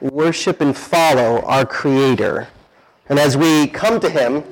worship and follow our Creator. And as we come to Him,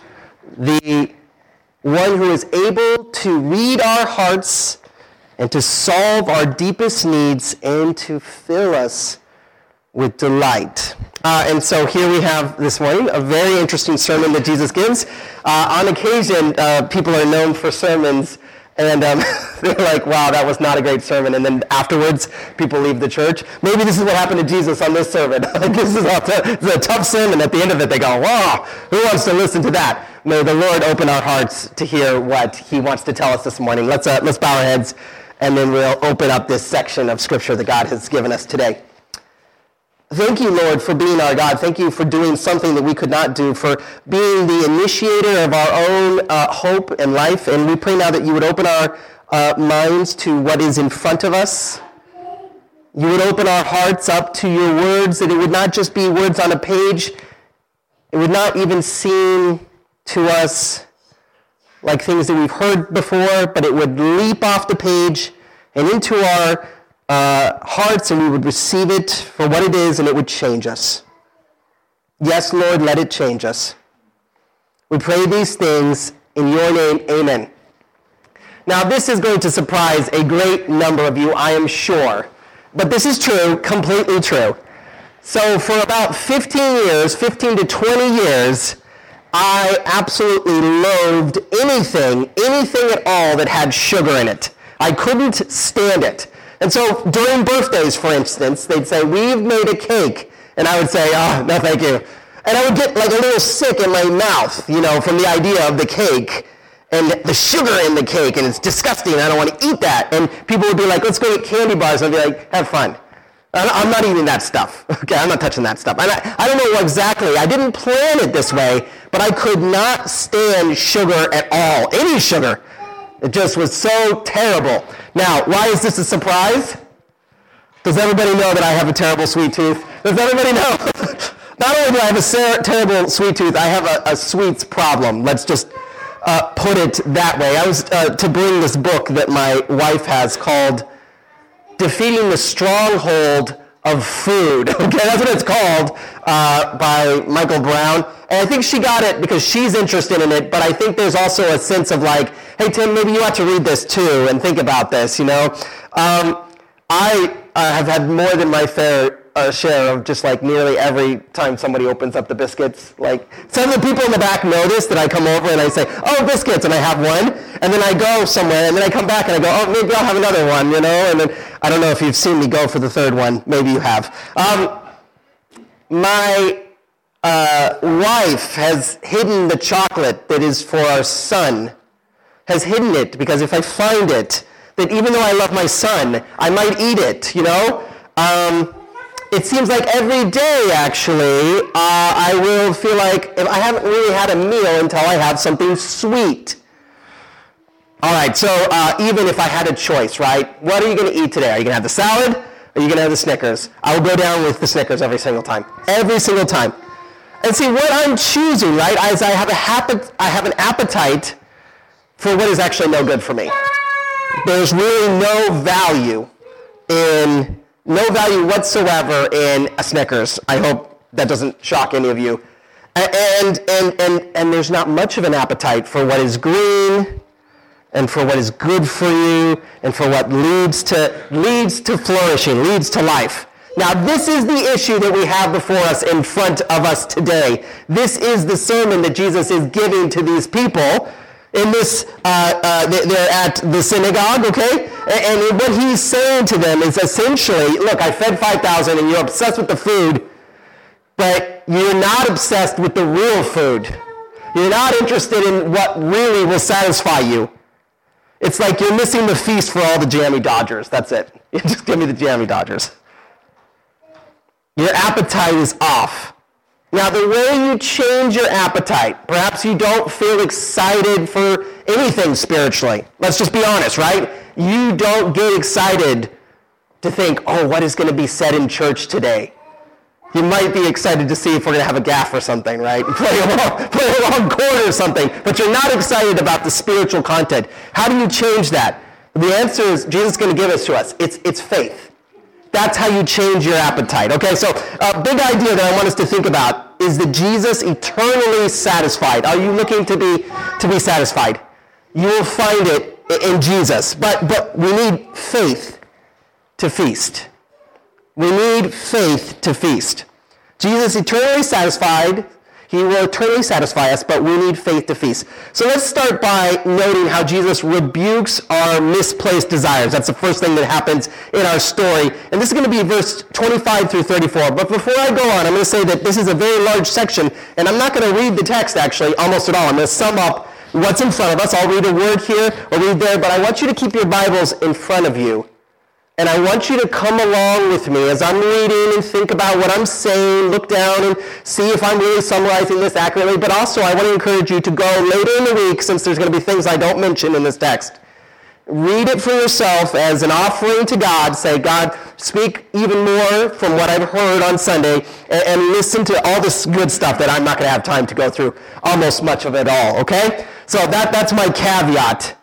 the one who is able to read our hearts and to solve our deepest needs and to fill us with delight. And so here we have this morning a very interesting sermon that Jesus gives. On occasion, people are known for sermons, and they're like, wow, that was not a great sermon. And then afterwards, people leave the church. Maybe this is what happened to Jesus on this sermon. This is a tough sermon. At the end of it, they go, wow, who wants to listen to that? May the Lord open our hearts to hear what He wants to tell us this morning. Let's bow our heads, and then we'll open up this section of Scripture that God has given us today. Thank you, Lord, for being our God. Thank you for doing something that we could not do, for being the initiator of our own hope and life. And we pray now that you would open our minds to what is in front of us. You would open our hearts up to your words, that it would not just be words on a page. It would not even seem to us like things that we've heard before, but it would leap off the page and into our hearts, and we would receive it for what it is, and it would change us. Yes, Lord, let it change us. We pray these things in your name, amen. Now, this is going to surprise a great number of you, I am sure. But this is true, completely true. So for about 15 to 20 years, I absolutely loathed anything at all that had sugar in it. I couldn't stand it. And so during birthdays, for instance, they'd say, we've made a cake. And I would say, oh, no, thank you. And I would get like a little sick in my mouth, from the idea of the cake and the sugar in the cake. And it's disgusting. And I don't want to eat that. And people would be like, let's go get candy bars. And I'd be like, have fun. I'm not eating that stuff. Okay, I'm not touching that stuff. And I don't know exactly. I didn't plan it this way, but I could not stand sugar at all. Any sugar. It just was so terrible. Now, why is this a surprise? Does everybody know that I have a terrible sweet tooth? Does everybody know? Not only do I have a terrible sweet tooth, I have a sweets problem. Let's just put it that way. I was to bring this book that my wife has called Defeating the Stronghold of Food. Okay, that's what it's called, by Michael Brown. And I think she got it because she's interested in it, but I think there's also a sense of like, hey, Tim, maybe you ought to read this too and think about this, I have had more than my fair share of just like nearly every time somebody opens up the biscuits. Like some of the people in the back notice that I come over and I say, oh, biscuits, and I have one. And then I go somewhere and then I come back and I go, oh, maybe I'll have another one, And then I don't know if you've seen me go for the third one. Maybe you have. My wife has hidden the chocolate that is for our son, has hidden it because if I find it, that even though I love my son, I might eat it, It seems like every day, actually, I will feel like if I haven't really had a meal until I have something sweet. All right, so even if I had a choice, right? What are you going to eat today? Are you going to have the salad? Or are you going to have the Snickers? I will go down with the Snickers every single time. Every single time. And see, what I'm choosing, right, is I have an appetite for what is actually no good for me. There's really no value whatsoever in a Snickers. I hope that doesn't shock any of you. And there's not much of an appetite for what is green and for what is good for you and for what leads to flourishing, leads to life. Now, this is the issue that we have before us in front of us today. This is the sermon that Jesus is giving to these people. In this, they're at the synagogue, okay? And what he's saying to them is essentially, look, I fed 5,000 and you're obsessed with the food, but you're not obsessed with the real food. You're not interested in what really will satisfy you. It's like you're missing the feast for all the jammy Dodgers. That's it. You just give me the jammy Dodgers. Your appetite is off. Now, the way you change your appetite, perhaps you don't feel excited for anything spiritually. Let's just be honest, right? You don't get excited to think, oh, what is going to be said in church today? You might be excited to see if we're going to have a gaff or something, right? Play a long chord or something, but you're not excited about the spiritual content. How do you change that? The answer is Jesus is going to give us to us. It's faith. That's how you change your appetite. Okay, so a big idea that I want us to think about is that Jesus eternally satisfied. Are you looking to be satisfied? You will find it in Jesus. But we need faith to feast. We need faith to feast. Jesus eternally satisfied. He will eternally satisfy us, but we need faith to feast. So let's start by noting how Jesus rebukes our misplaced desires. That's the first thing that happens in our story. And this is going to be verse 25 through 34. But before I go on, I'm going to say that this is a very large section, and I'm not going to read the text, actually, almost at all. I'm going to sum up what's in front of us. I'll read a word here or read there, but I want you to keep your Bibles in front of you. And I want you to come along with me as I'm reading and think about what I'm saying, look down and see if I'm really summarizing this accurately. But also, I want to encourage you to go later in the week, since there's going to be things I don't mention in this text. Read it for yourself as an offering to God. Say, God, speak even more from what I've heard on Sunday, and listen to all this good stuff that I'm not going to have time to go through almost much of it all, okay? So that's my caveat.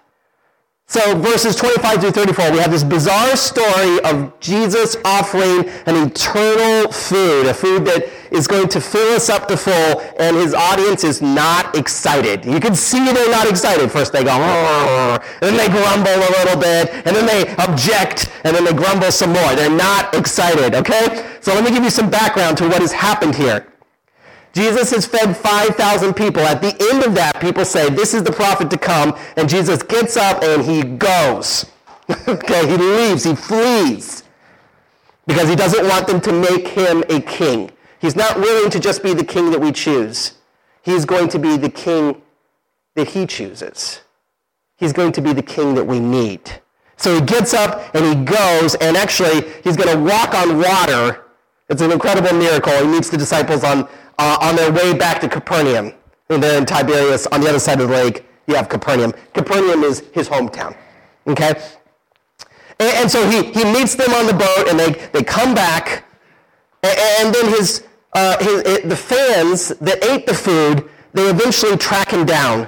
So verses 25 through 34, we have this bizarre story of Jesus offering an eternal food, a food that is going to fill us up to full, and his audience is not excited. You can see they're not excited. First they go, and then they grumble a little bit, and then they object, and then they grumble some more. They're not excited, okay? So let me give you some background to what has happened here. Jesus has fed 5,000 people. At the end of that, people say, this is the prophet to come. And Jesus gets up and he goes. Okay, he leaves, he flees. Because he doesn't want them to make him a king. He's not willing to just be the king that we choose. He's going to be the king that he chooses. He's going to be the king that we need. So he gets up and he goes, and actually, he's going to walk on water. It's an incredible miracle. He meets the disciples on their way back to Capernaum. And they're in Tiberias. On the other side of the lake, you have Capernaum. Capernaum is his hometown. Okay? And so he meets them on the boat, and they come back. And then the fans that ate the food, they eventually track him down.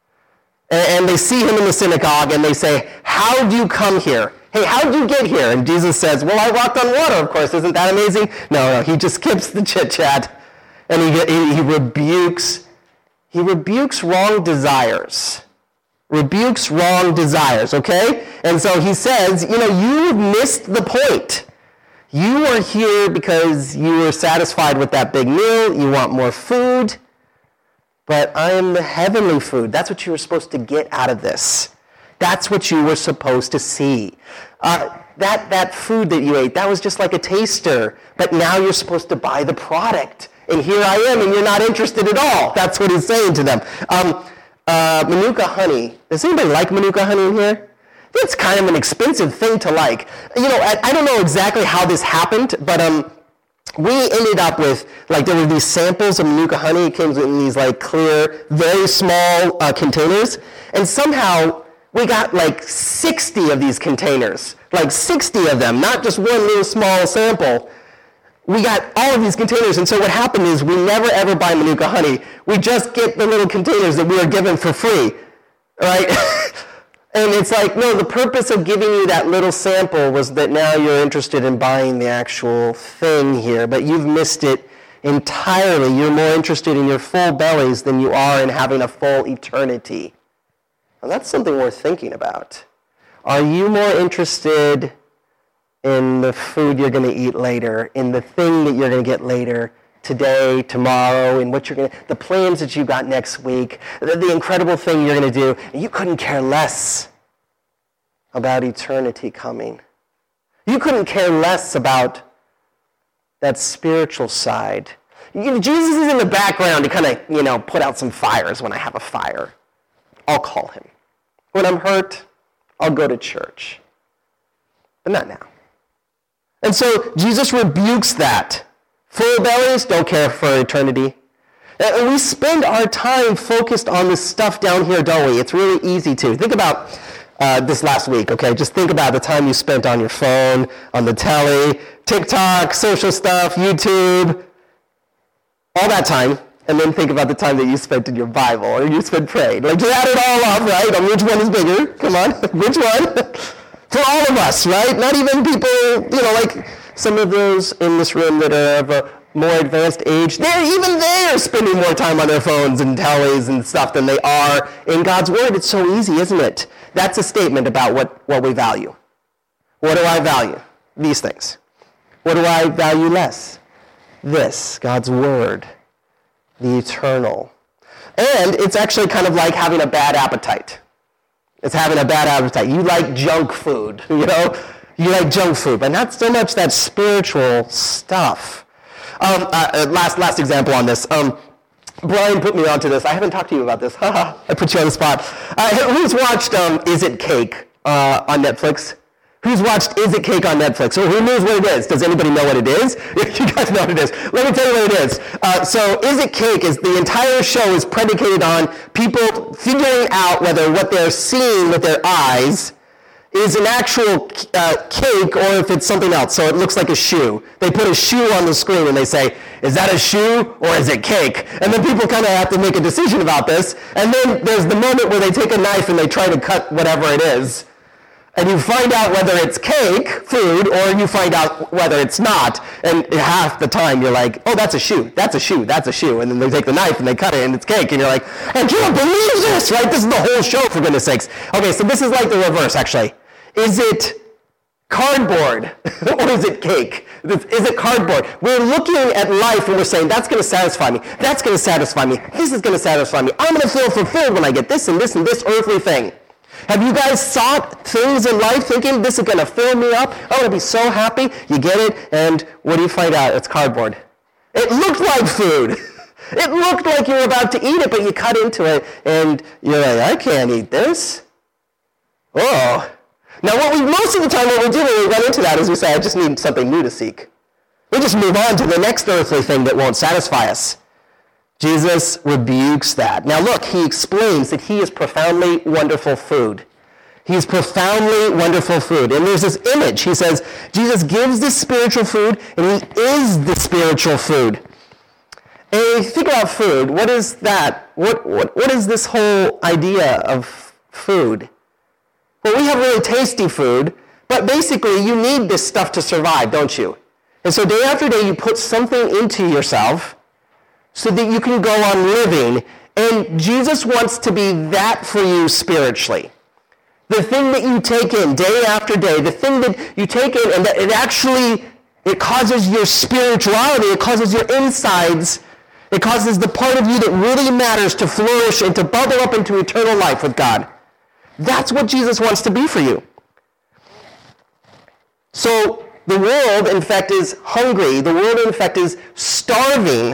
And they see him in the synagogue, and they say, how'd you come here? Hey, how'd you get here? And Jesus says, well, I walked on water, of course. Isn't that amazing? No, he just skips the chit-chat. And he rebukes wrong desires. Rebukes wrong desires, okay? And so he says, you've missed the point. You are here because you were satisfied with that big meal. You want more food. But I am the heavenly food. That's what you were supposed to get out of this. That's what you were supposed to see. That food that you ate, that was just like a taster. But now you're supposed to buy the product. And here I am, and you're not interested at all. That's what he's saying to them. Manuka honey. Does anybody like Manuka honey in here? It's kind of an expensive thing to like. I don't know exactly how this happened, but we ended up with, there were these samples of Manuka honey. It came in these, clear, very small containers. And somehow we got, 60 of these containers. 60 of them, not just one little small sample. We got all of these containers, and so what happened is we never ever buy Manuka honey. We just get the little containers that we are given for free, right? And it's no, the purpose of giving you that little sample was that now you're interested in buying the actual thing here, but you've missed it entirely. You're more interested in your full bellies than you are in having a full eternity. Well, that's something worth thinking about. Are you more interested in the food you're going to eat later, in the thing that you're going to get later, today, tomorrow, in what the plans that you got next week, the incredible thing you're going to do? And you couldn't care less about eternity coming. You couldn't care less about that spiritual side. Jesus is in the background to kind of, put out some fires when I have a fire. I'll call him. When I'm hurt, I'll go to church. But not now. And so Jesus rebukes that. Full bellies don't care for eternity. And we spend our time focused on this stuff down here, don't we? It's really easy to. Think about this last week, okay? Just think about the time you spent on your phone, on the telly, TikTok, social stuff, YouTube, all that time. And then think about the time that you spent in your Bible or you spent praying. Just add it all up, right? Which one is bigger? Come on. Which one? For all of us, right? Not even people, Some of those in this room that are of a more advanced age, even they are spending more time on their phones and tellies and stuff than they are in God's Word. It's so easy, isn't it? That's a statement about what we value. What do I value? These things. What do I value less? This, God's Word, the eternal. And it's actually kind of like having a bad appetite. It's having a bad appetite. You like junk food, you know? You like junk food, but not so much that spiritual stuff. Last example on this. Brian put me onto this. I haven't talked to you about this. I put you on the spot. Who's watched Is It Cake on Netflix? Who's watched Is It Cake on Netflix? Or who knows what it is? Does anybody know what it is? You guys know what it is. Let me tell you what it is. So Is It Cake is the entire show is predicated on people figuring out whether what they're seeing with their eyes is an actual cake or if it's something else. So it looks like a shoe. They put a shoe on the screen and they say, is that a shoe or is it cake? And then people kind of have to make a decision about this. And then there's the moment where they take a knife and they try to cut whatever it is. And you find out whether it's cake, food, or you find out whether it's not. And half the time you're like, oh, that's a shoe, that's a shoe, that's a shoe. And then they take the knife and they cut it and it's cake. And you're like, I can't believe this, right? This is the whole show, for goodness sakes. Okay, so this is like the reverse, actually. Is it cardboard or is it cake? Is it cardboard? We're looking at life and we're saying, that's going to satisfy me. That's going to satisfy me. This is going to satisfy me. I'm going to feel fulfilled when I get this and this and this earthly thing. Have you guys sought things in life thinking this is going to fill me up? I'm going to be so happy. You get it, and what do you find out? It's cardboard. It looked like food. It looked like you were about to eat it, but you cut into it, and you're like, I can't eat this. Oh. Now, most of the time what we do when we run into that is we say, I just need something new to seek. We just move on to the next earthly thing that won't satisfy us. Jesus rebukes that. Now look, he explains that he is profoundly wonderful food. He's profoundly wonderful food. And there's this image. He says, Jesus gives this spiritual food, and he is the spiritual food. And if you think about food, what is that? What is this whole idea of food? Well, we have really tasty food, but basically you need this stuff to survive, don't you? And so day after day you put something into yourself so that you can go on living. And Jesus wants to be that for you spiritually. The thing that you take in day after day, the thing that you take in and that it causes your spirituality, it causes your insides, it causes the part of you that really matters to flourish and to bubble up into eternal life with God. That's what Jesus wants to be for you. So the world, in fact, is hungry. The world, in fact, is starving.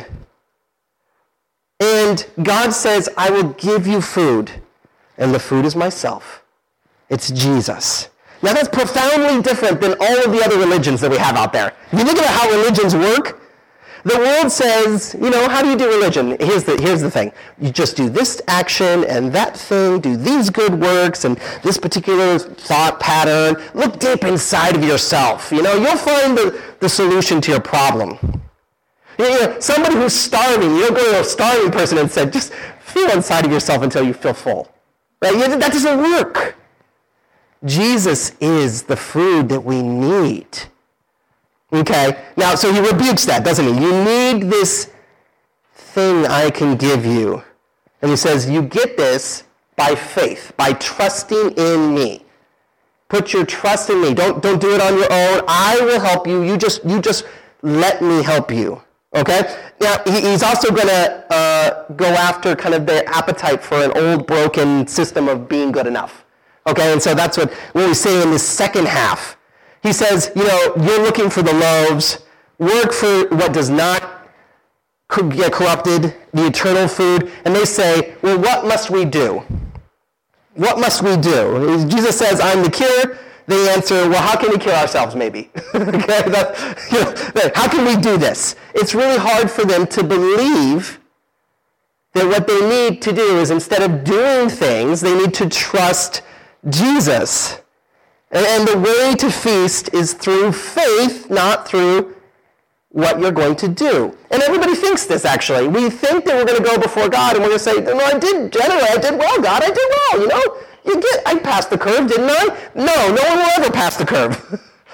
And God says, I will give you food. And the food is myself. It's Jesus. Now that's profoundly different than all of the other religions that we have out there. If you look at how religions work, the world says, how do you do religion? Here's the thing. You just do this action and that thing, do these good works and this particular thought pattern. Look deep inside of yourself. You'll find the solution to your problem. Somebody who's starving, you don't go to a starving person and say, just feel inside of yourself until you feel full. Right? That doesn't work. Jesus is the food that we need. Okay, now, so he rebukes that, doesn't he? You need this thing I can give you. And he says, you get this by faith, by trusting in me. Put your trust in me. Don't do it on your own. I will help you. You just let me help you. Okay? Now, he's also going to go after kind of their appetite for an old, broken system of being good enough. Okay, and so that's what we say in the second half. He says, you're looking for the loaves, work for what does not get corrupted, the eternal food. And they say, well, what must we do? What must we do? Jesus says, I'm the cure. They answer, well, how can we cure ourselves, maybe? Okay, how can we do this? It's really hard for them to believe that what they need to do is instead of doing things, they need to trust Jesus. And the way to feast is through faith, not through what you're going to do. And everybody thinks this, actually. We think that we're going to go before God and we're going to say, no, I did well, God, I did well, I passed the curve, didn't I? No one will ever pass the curve.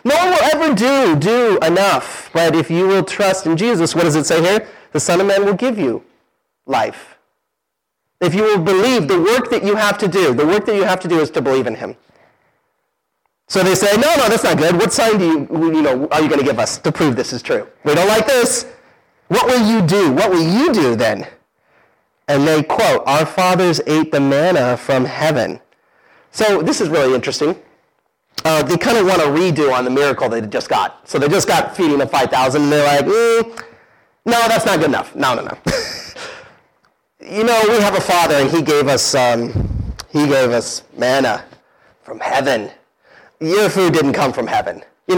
No one will ever do enough. But if you will trust in Jesus, what does it say here? The Son of Man will give you life. If you will believe, the work that you have to do is to believe in him. So they say, no, that's not good. What sign are you going to give us to prove this is true? We don't like this. What will you do? What will you do then? And they quote, our fathers ate the manna from heaven. So this is really interesting. They kind of want to redo on the miracle they just got. So they just got feeding of 5,000, and they're like, no, that's not good enough. No. We have a Father, and he gave us manna from heaven. Your food didn't come from heaven. Do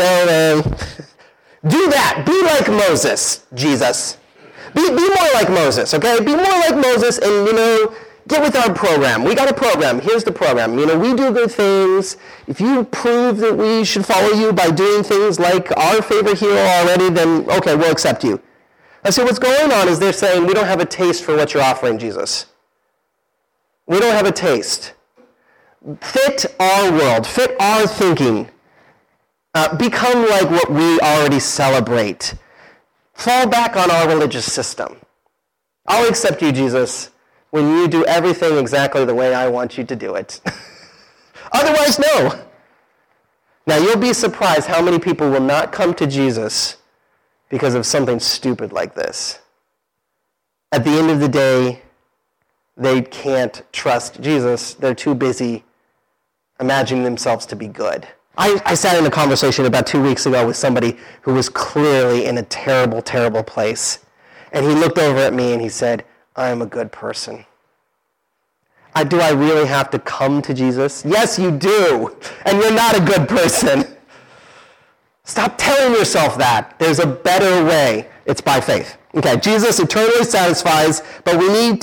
that. Be like Moses, Jesus. Be more like Moses, okay? Be more like Moses and, get with our program. We got a program. Here's the program. We do good things. If you prove that we should follow you by doing things like our favorite hero already, then, okay, we'll accept you. I see what's going on is they're saying, we don't have a taste for what you're offering, Jesus. We don't have a taste. Fit our world. Fit our thinking. Become like what we already celebrate. Fall back on our religious system. I'll accept you, Jesus, when you do everything exactly the way I want you to do it. Otherwise, no. Now, you'll be surprised how many people will not come to Jesus because of something stupid like this. At the end of the day, they can't trust Jesus. They're too busy imagining themselves to be good. I sat in a conversation about 2 weeks ago with somebody who was clearly in a terrible, terrible place. And he looked over at me and he said, I am a good person. Do I really have to come to Jesus? Yes, you do. And you're not a good person. Stop telling yourself that. There's a better way. It's by faith. Okay, Jesus eternally satisfies, but we need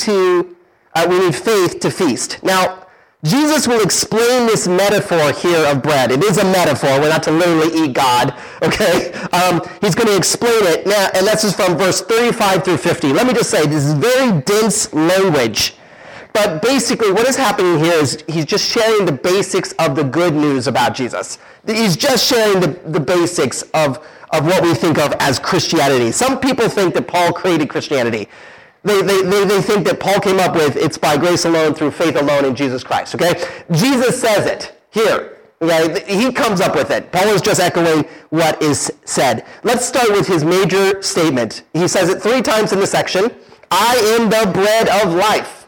faith to feast. Now, Jesus will explain this metaphor here of bread. It is a metaphor. We're not to literally eat God, okay? He's going to explain it now, and this is from verse 35 through 50. Let me just say, this is very dense language. But basically, what is happening here is he's just sharing the basics of the good news about Jesus. He's just sharing the basics of what we think of as Christianity. Some people think that Paul created Christianity. They think that Paul came up with, it's by grace alone, through faith alone in Jesus Christ, okay? Jesus says it here, okay? He comes up with it. Paul is just echoing what is said. Let's start with his major statement. He says it 3 times in the section. I am the bread of life.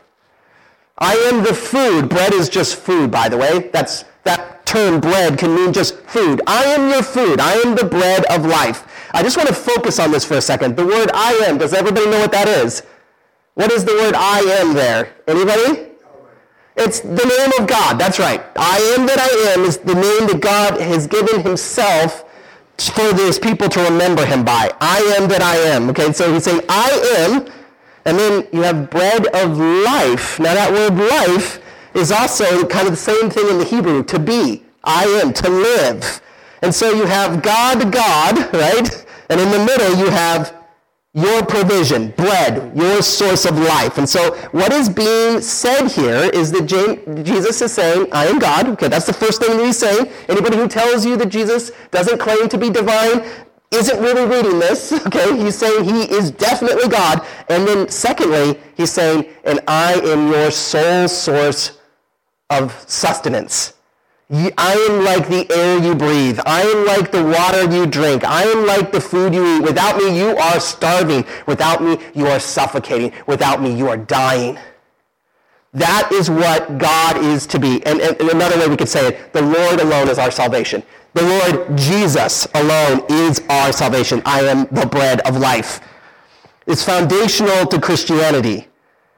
I am the food. Bread is just food, by the way. That term bread can mean just food. I am your food. I am the bread of life. I just want to focus on this for a second. The word I am, does everybody know what that is? What is the word I am there? Anybody? It's the name of God. That's right. I am that I am is the name that God has given himself for his people to remember him by. I am that I am. Okay, so he's saying I am, and then you have bread of life. Now that word life is also kind of the same thing in the Hebrew, to be. I am, to live. And so you have God, right? And in the middle you have your provision, bread, your source of life. And so what is being said here is that Jesus is saying, I am God. Okay, that's the first thing that he's saying. Anybody who tells you that Jesus doesn't claim to be divine isn't really reading this. Okay, he's saying he is definitely God. And then secondly, he's saying, and I am your sole source of sustenance. I am like the air you breathe. I am like the water you drink. I am like the food you eat. Without me, you are starving. Without me, you are suffocating. Without me, you are dying. That is what God is to be. And another way we could say it, the Lord alone is our salvation. The Lord Jesus alone is our salvation. I am the bread of life. It's foundational to Christianity.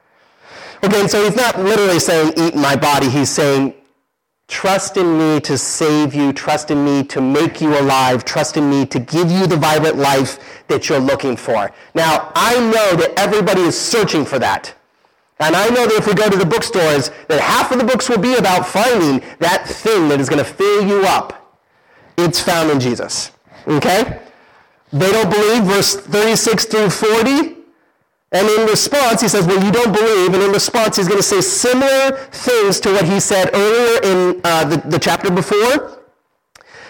Okay, so he's not literally saying, eat my body. He's saying, trust in me to save you. Trust in me to make you alive. Trust in me to give you the vibrant life that you're looking for. Now, I know that everybody is searching for that. And I know that if we go to the bookstores, that half of the books will be about finding that thing that is going to fill you up. It's found in Jesus. Okay? They don't believe, verse 36 through 40. And in response, he says, well, you don't believe. And in response, he's going to say similar things to what he said earlier in the chapter before.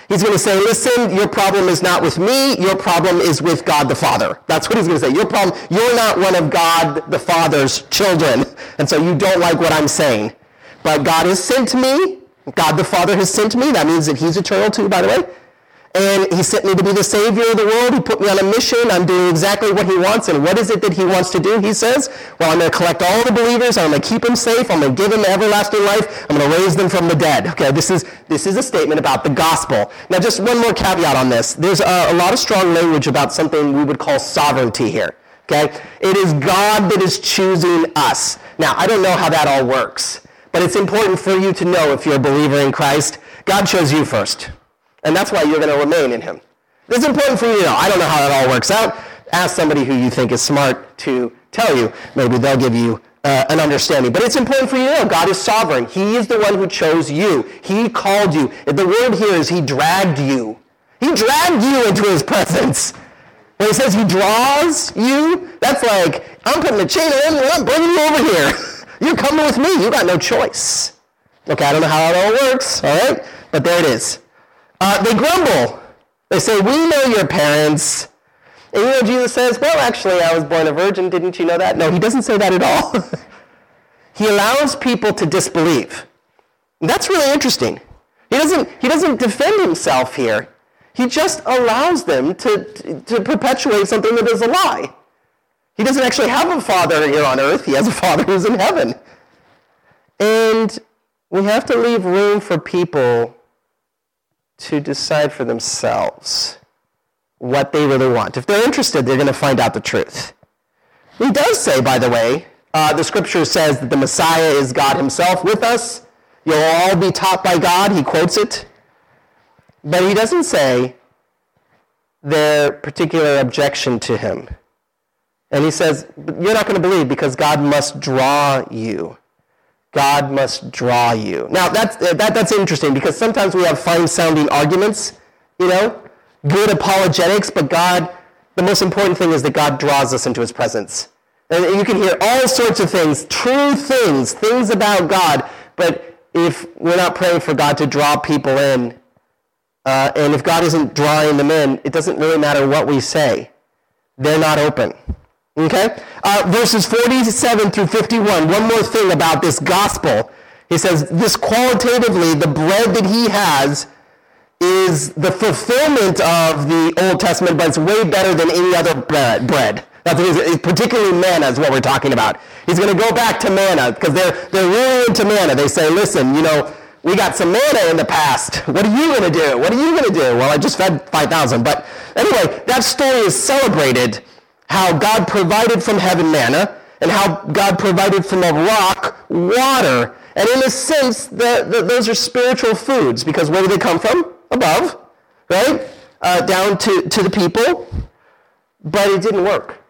He's going to say, listen, your problem is not with me, your problem is with God the Father. That's what he's going to say. You're not one of God the Father's children, and so you don't like what I'm saying. But God has sent me, God the Father has sent me. That means that he's eternal too, by the way. And he sent me to be the Savior of the world. He put me on a mission. I'm doing exactly what he wants. And what is it that he wants to do, he says? Well, I'm going to collect all the believers. I'm going to keep them safe. I'm going to give them everlasting life. I'm going to raise them from the dead. Okay, this is a statement about the gospel. Now, just one more caveat on this. There's a lot of strong language about something we would call sovereignty here. Okay? It is God that is choosing us. Now, I don't know how that all works. But it's important for you to know, if you're a believer in Christ, God chose you first. And that's why you're going to remain in him. It's important for you to know. I don't know how it all works out. Ask somebody who you think is smart to tell you. Maybe they'll give you an understanding. But it's important for you to know God is sovereign. He is the one who chose you. He called you. The word here is he dragged you. He dragged you into his presence. When he says he draws you, that's like, I'm putting a chain on you and I'm bringing you over here. You're coming with me. You got no choice. Okay, I don't know how it all works, all right? But there it is. They grumble. They say, we know your parents. And you know Jesus says, well, actually, I was born a virgin. Didn't you know that? No, he doesn't say that at all. He allows people to disbelieve. And that's really interesting. He doesn't defend himself here. He just allows them to perpetuate something that is a lie. He doesn't actually have a father here on earth. He has a father who's in heaven. And we have to leave room for people to decide for themselves what they really want. If they're interested, they're going to find out the truth. He does say, by the way, the scripture says that the Messiah is God himself with us. You'll all be taught by God. He quotes it. But he doesn't say their particular objection to him. And he says, you're not going to believe because God must draw you. God must draw you. Now, that's interesting because sometimes we have fine-sounding arguments, good apologetics, but God, the most important thing is that God draws us into his presence. And you can hear all sorts of things, true things about God, but if we're not praying for God to draw people in, and if God isn't drawing them in, it doesn't really matter what we say. They're not open. Okay? Verses 47 through 51, one more thing about this gospel. He says, this qualitatively, the bread that he has is the fulfillment of the Old Testament, but it's way better than any other bread. That's particularly manna is what we're talking about. He's going to go back to manna because they're really into manna. They say, listen, we got some manna in the past. What are you going to do? What are you going to do? Well, I just fed 5,000. But anyway, that story is celebrated, how God provided from heaven manna, and how God provided from a rock water. And in a sense, those are spiritual foods, because where do they come from? Above, right? Down to the people. But it didn't work.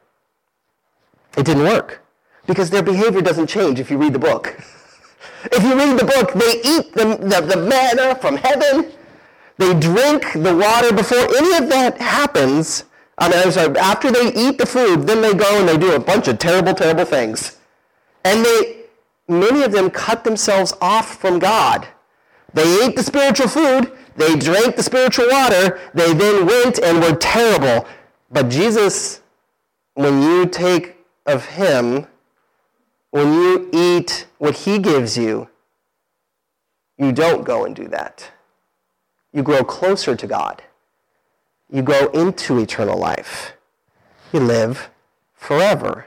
It didn't work. Because their behavior doesn't change if you read the book. If you read the book, they eat the manna from heaven. They drink the water before any of that happens. After they eat the food, then they go and they do a bunch of terrible, terrible things. And many of them cut themselves off from God. They ate the spiritual food, they drank the spiritual water, they then went and were terrible. But Jesus, when you take of him, when you eat what he gives you, you don't go and do that. You grow closer to God. You go into eternal life. You live forever.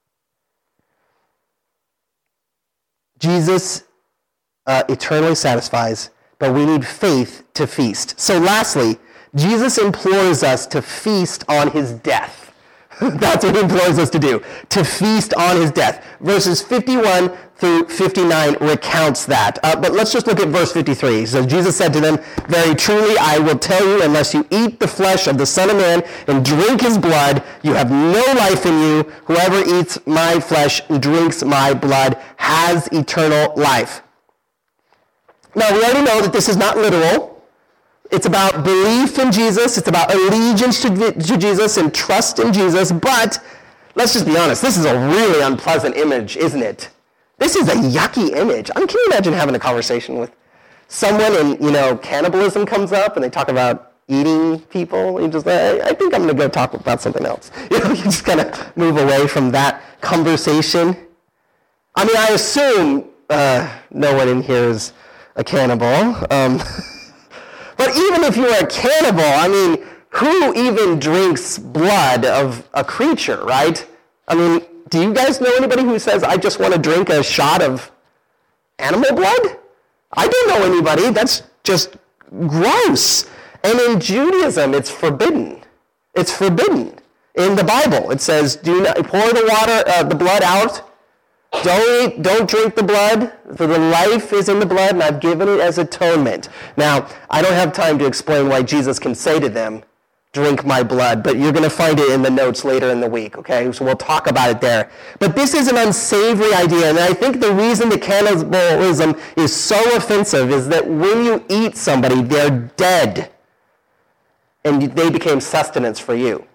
Jesus eternally satisfies, but we need faith to feast. So lastly, Jesus implores us to feast on his death. That's what he implores us to do, to feast on his death. Verses 51 through 59 recounts that. But let's just look at verse 53. So Jesus said to them, very truly I will tell you, unless you eat the flesh of the Son of Man and drink his blood, you have no life in you. Whoever eats my flesh and drinks my blood has eternal life. Now, we already know that this is not literal. It's about belief in Jesus. It's about allegiance to Jesus and trust in Jesus. But let's just be honest. This is a really unpleasant image, isn't it? This is a yucky image. Can you imagine having a conversation with someone in, cannibalism comes up and they talk about eating people, you just I think I'm going to go talk about something else. You just kind of move away from that conversation. I mean, I assume no one in here is a cannibal. But even if you're a cannibal, I mean, who even drinks blood of a creature, right? I mean, do you guys know anybody who says, I just want to drink a shot of animal blood? I don't know anybody. That's just gross. And in Judaism, it's forbidden. It's forbidden. In the Bible, it says, do not pour the blood out. Don't drink the blood, for the life is in the blood, and I've given it as atonement. Now, I don't have time to explain why Jesus can say to them, drink my blood, but you're going to find it in the notes later in the week, okay? So we'll talk about it there. But this is an unsavory idea, and I think the reason that cannibalism is so offensive is that when you eat somebody, they're dead, and they became sustenance for you.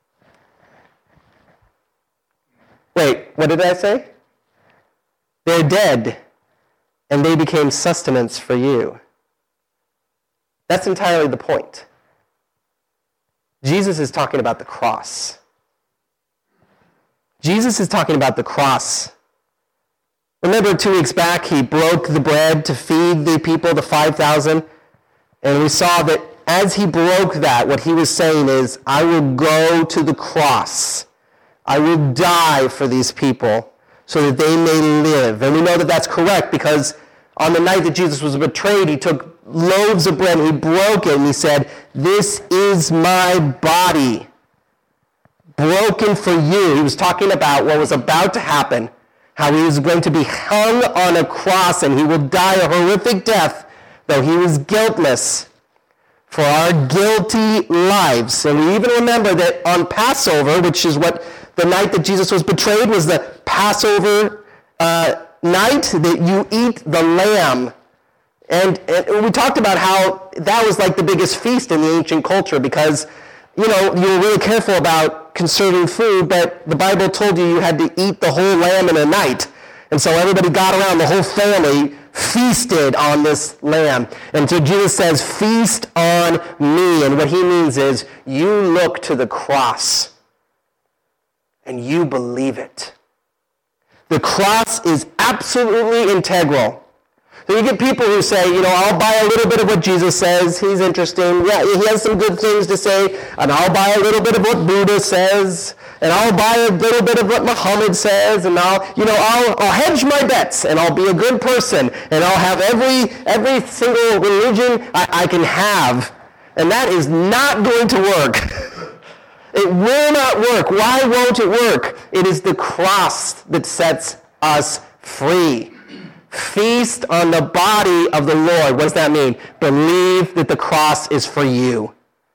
Wait, what did I say? They're dead, and they became sustenance for you. That's entirely the point. Jesus is talking about the cross. Jesus is talking about the cross. Remember 2 weeks back, he broke the bread to feed the people, the 5,000, and we saw that as he broke that, what he was saying is, I will go to the cross. I will die for these people, so that they may live. And we know that that's correct because on the night that Jesus was betrayed, he took loaves of bread and he broke it and he said, this is my body, broken for you. He was talking about what was about to happen, how he was going to be hung on a cross and he will die a horrific death, though he was guiltless, for our guilty lives. And we even remember that on Passover, which is what the night that Jesus was betrayed was the Passover night that you eat the lamb. And we talked about how that was like the biggest feast in the ancient culture because, you were really careful about conserving food, but the Bible told you had to eat the whole lamb in a night. And so everybody got around, the whole family feasted on this lamb. And so Jesus says, feast on me. And what he means is you look to the cross and you believe it. The cross is absolutely integral. So you get people who say, I'll buy a little bit of what Jesus says. He's interesting. Yeah, he has some good things to say. And I'll buy a little bit of what Buddha says. And I'll buy a little bit of what Muhammad says. And I'll hedge my bets. And I'll be a good person. And I'll have every single religion I can have. And that is not going to work. It will not work. Why won't it work? It is the cross that sets us free. Feast on the body of the Lord. What does that mean? Believe that the cross is for you.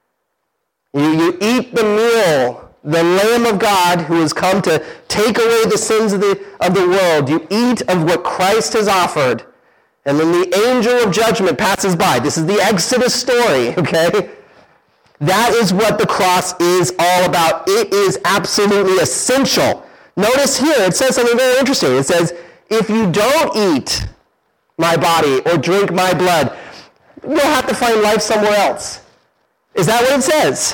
You eat the meal, the Lamb of God who has come to take away the sins of the world. You eat of what Christ has offered. And then the angel of judgment passes by. This is the Exodus story, okay? That is what the cross is all about. It is absolutely essential. Notice here, it says something very interesting. It says, if you don't eat my body or drink my blood, you'll have to find life somewhere else. Is that what it says?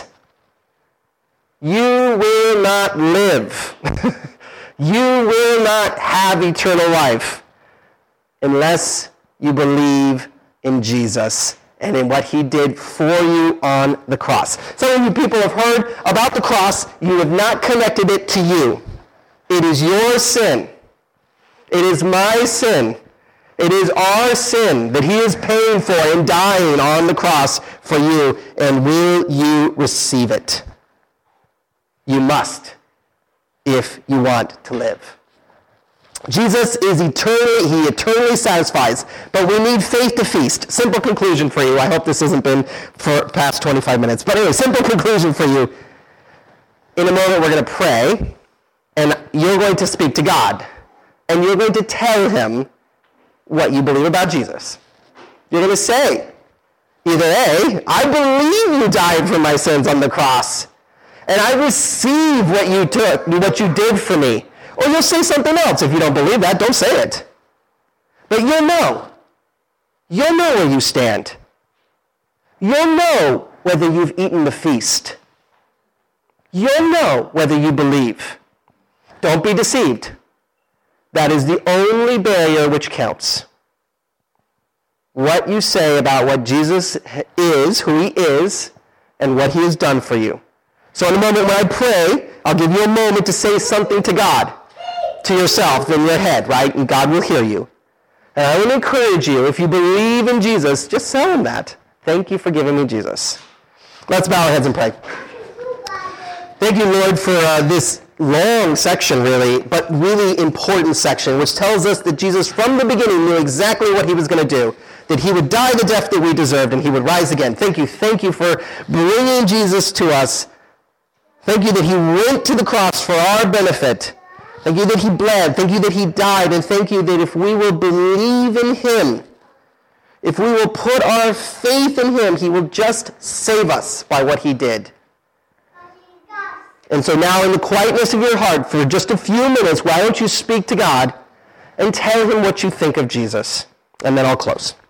You will not live. You will not have eternal life unless you believe in Jesus and in what he did for you on the cross. Some of you people have heard about the cross. You have not connected it to you. It is your sin. It is my sin. It is our sin that he is paying for and dying on the cross for you. And will you receive it? You must, if you want to live. Jesus is eternally, he eternally satisfies, but we need faith to feast. Simple conclusion for you. I hope this hasn't been for past 25 minutes. But anyway, simple conclusion for you. In a moment, we're going to pray, and you're going to speak to God. And you're going to tell him what you believe about Jesus. You're going to say, either A, I believe you died for my sins on the cross, and I receive what you took, what you did for me. Or you'll say something else. If you don't believe that, don't say it. But you'll know. you'll know where you stand. You'll know whether you've eaten the feast. You'll know whether you believe. Don't be deceived. That is the only barrier which counts. What you say about what Jesus is, who he is, and what he has done for you. So in a moment when I pray, I'll give you a moment to say something to God, to yourself in your head, right? And God will hear you. And I will encourage you, if you believe in Jesus, just tell him that. Thank you for giving me Jesus. Let's bow our heads and pray. Thank you, Lord, for this long section, really, but really important section, which tells us that Jesus, from the beginning, knew exactly what he was going to do, that he would die the death that we deserved, and he would rise again. Thank you for bringing Jesus to us. Thank you that he went to the cross for our benefit. Thank you that he bled. Thank you that he died, and thank you that if we will believe in him, if we will put our faith in him, he will just save us by what he did. And so now in the quietness of your heart, for just a few minutes, why don't you speak to God and tell him what you think of Jesus? And then I'll close.